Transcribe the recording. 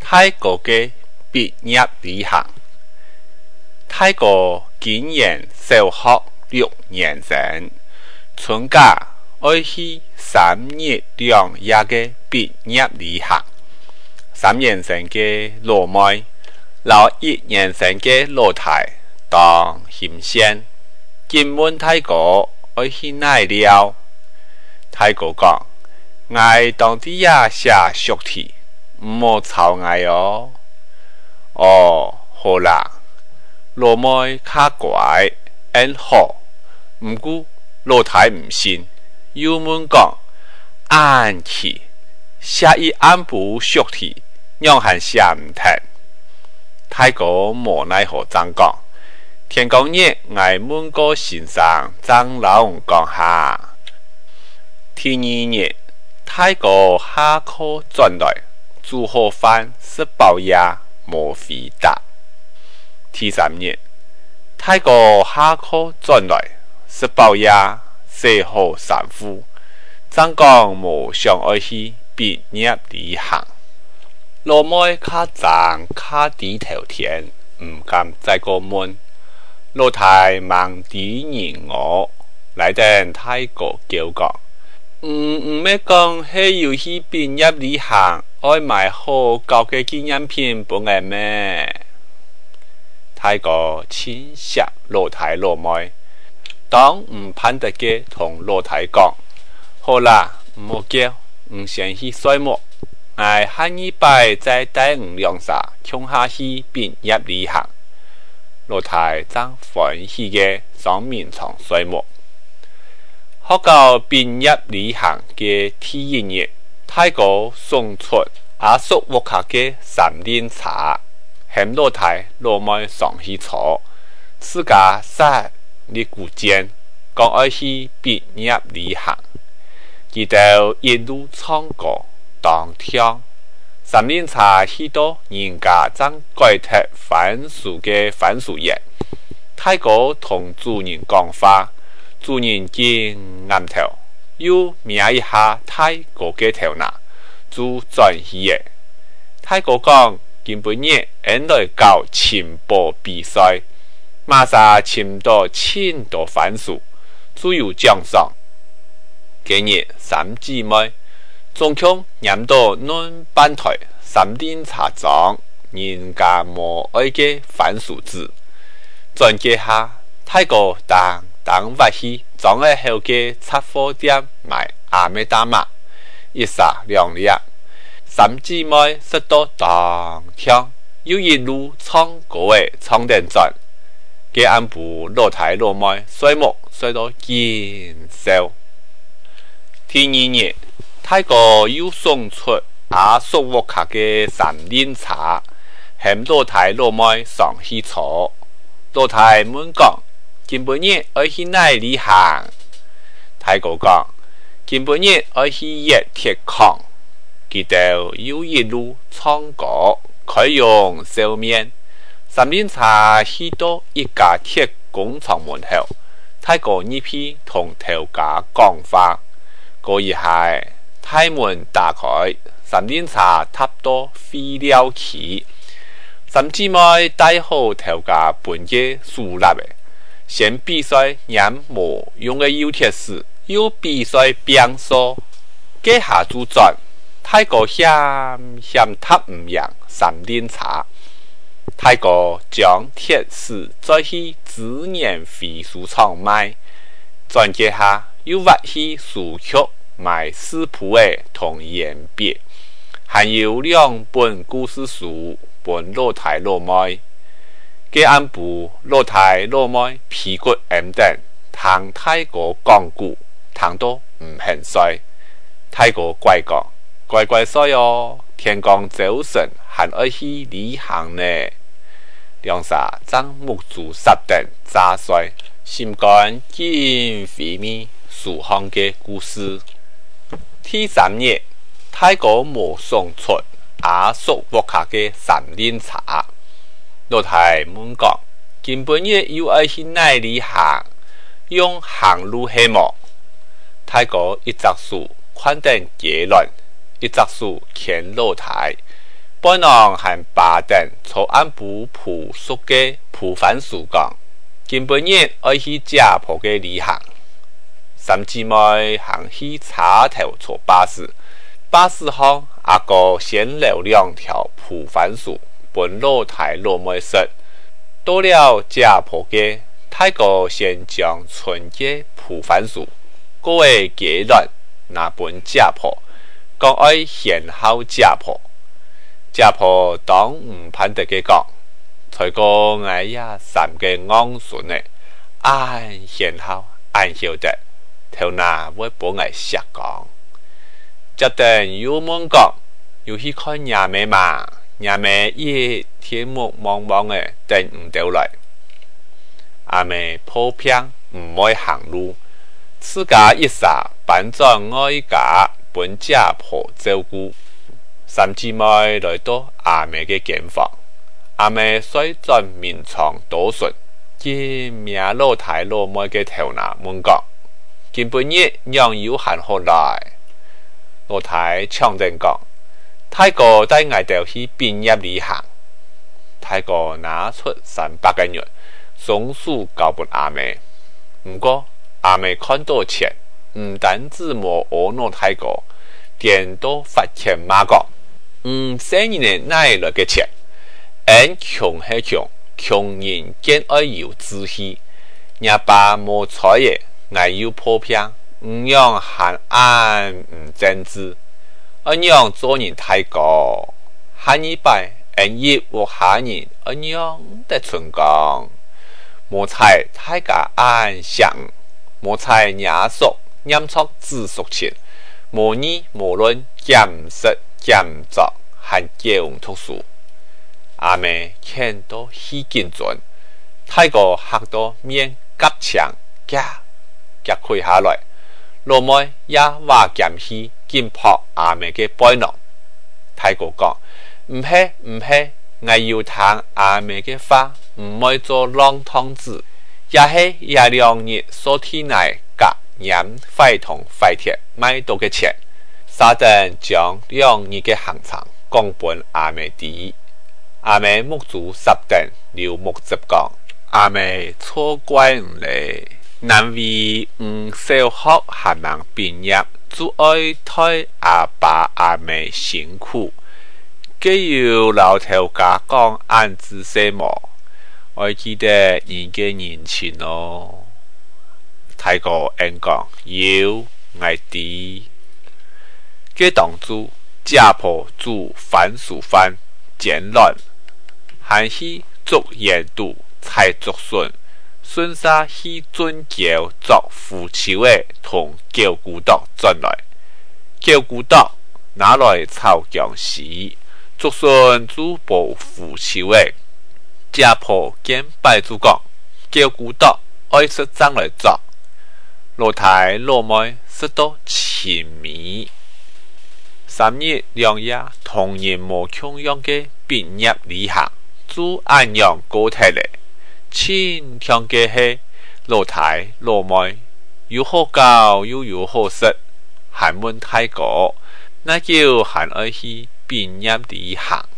泰國嘅畢業旅行。泰國今年小學6年生，春假愛去3日2夜嘅畢業旅行。3年生嘅老妹，老1年生嘅老太當新鮮。今問泰國愛去哪了？泰國講：我當地也寫熟題，唔好吵我哦。哦，好啦，老妹較乖，好。唔過老太唔信，又問講：俺去寫一暗部熟題，讓人寫唔停。泰國無奈何怎講？天公日，我問過先生，張老翁講下。第2日，泰國下課轉來，煮好飯食飽夜，無回答。第3日，泰國下課轉來，食飽夜，洗好衫褲，怎講無想愛去畢業旅行。老妹較長較低頭田，唔敢再個問。老太忙啲人我來等泰國叫講，唔咩講係要去畢業旅行，愛買好高嘅紀念品俾我咩？泰國親錫老太老妹，當唔盼得嘅同老太講，好啦，唔好叫，唔先去睡幕，我下一擺再帶5兩沙，衝下去畢業旅行。老太真歡喜嘅上眠床睡幕。學到畢業旅行嘅第1日，泰國送出阿叔屋企嘅3輪茶，向老太老妹上去坐，自家殺你古間，講愛去畢業旅行。佢哋一路唱歌當聽。3輪茶去到人家正改脫番薯嘅番薯葉，泰國同主人講話，主人見啱頭，又瞄一下泰國嘅頭拿，就轉去嘅。泰國講今晡日應來搞簽報比賽，馬上簽到1000多番薯，就有獎賞。今日3姊妹總共飲到暖半台3輪茶莊，人家無愛嘅番薯子。轉介下泰國當挖去裝喺後嘅雜貨店買阿美大麻，一沙2粒。3姊妹食到當聽，又一路唱歌嘅唱電轉，嘅暗部老太老妹睡幕睡到見笑。第2日，泰國又送出阿叔屋企嘅3輪茶，向老太老妹上去坐。老太問講：今晡日愛去哪旅行？泰國講：今晡日愛去熱鐵礦。佢哋又一路唱歌，開用笑面。3輪茶去到一家鐵工廠門口，泰國呢批同頭家講話。過一下，大門打開，3輪茶踏到飛了去。3姊妹帶好頭家本嘅樹立嘅，先比賽飲無用嘅油鐵絲，又比賽變數，接下就轉。泰國嫌踏唔贏3輪茶，泰國將鐵絲再去資源回收廠賣，轉接下又挖去書局買4鋪嘅同鉛筆，還有2本故事書本老太老妹。嘅暗部老太老妹屁股硬定，聽泰國講古，聽到唔肯睡。泰國怪講：乖乖睡哦，天光早晨還愛去旅行呢。兩沙將木竹殺定炸碎，心肝見回味蘇杭嘅故事。第3日，泰國無送出阿叔屋企嘅3輪茶。老太問講：今晡日又愛去哪旅行？用行路係無？泰國一隻樹寬定結論，一隻樹牽老太， 本人和巴等草案部朴素嘅朴番薯講，今本日愛去家婆嘅旅行，三姊妹行去茶頭坐巴士，巴士後阿哥先留2條朴番薯，本老太老妹食。到了家婆嘅，大哥先將存嘅朴番薯各位結論拿本家婆，講愛獻好家婆。家婆當唔盼得嘅講，才個哎呀3個昂順呢，按獻好按曉得，頭那會幫我實講。接等有問講，要去看爺妹嘛，爺妹一天目茫茫嘅等唔到來，阿妹抱病唔愛行路，自家一撒搬轉外家本家婆照顧。三姊妹來到阿妹嘅間房，阿妹雖在面床倒順，見命老太老妹嘅頭拿問講，今本日讓有閒好來。老太搶定講，大哥帶我哋去畢業旅行，大哥拿出300個元，送書交俾阿妹。唔過阿妹看到錢，唔單止冇惡老大哥，點都發錢罵講。生意呢哪來嘅錢？俺窮係窮，窮人見愛有志氣。阿爸冇財嘅，我要破病，唔讓閒安唔正直，俺讓做人太高，下一拜俺業我下人，俺讓得成功。冇財大家安想，冇財伢屬念錯自屬錢，冇義冇論減食。減作和教讀書，阿妹看到戲緊準，大哥嚇到面夾槍，夾開下來，老妹也話減戲緊撲阿妹嘅背囊。大哥講唔係，我要聽阿妹嘅話，唔愛做浪湯子，也係也2日所天內夾飲廢銅廢鐵買到嘅錢。沙登將2日嘅行程講本阿妹知，阿妹目足10等留目直講，阿妹錯怪唔嚟，難為小學還忙畢業，就愛替阿爸阿妹辛苦，既要老頭家講安置些麼，我記得你嘅年輕咯，大哥應講要愛知。嘅當主家婆煮番薯飯煎卵，還是做鹽肚菜竹筍，順沙去準橋作腐球嘅同叫骨떡轉來，叫骨떡拿來炒薑絲，竹筍煮煲腐球嘅。家婆見拜主講，叫骨떡愛食爭來作，老太老妹食到甜味。3日2夜，同人無窮樣嘅畢業旅行，就按樣過體嚟。千強嘅係老太老妹，又好教又有好食，還問大哥，那叫還愛去畢業旅行。